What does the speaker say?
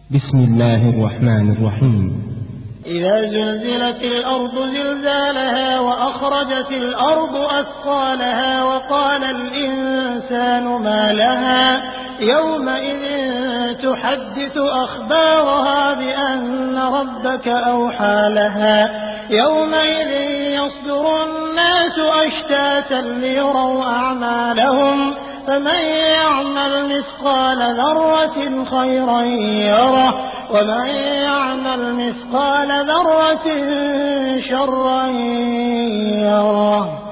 بسم الله الرحمن الرحيم. إذا زلزلت الأرض زلزالها وأخرجت الأرض أثقالها وقال الإنسان ما لها يومئذ تحدث أخبارها بأن ربك أوحى لها يومئذ يصدر الناس أشتاتا ليروا أعمالهم فمن يعمل مثقال ذرة خيرا يره ومن يعمل مثقال ذرة شرا يره.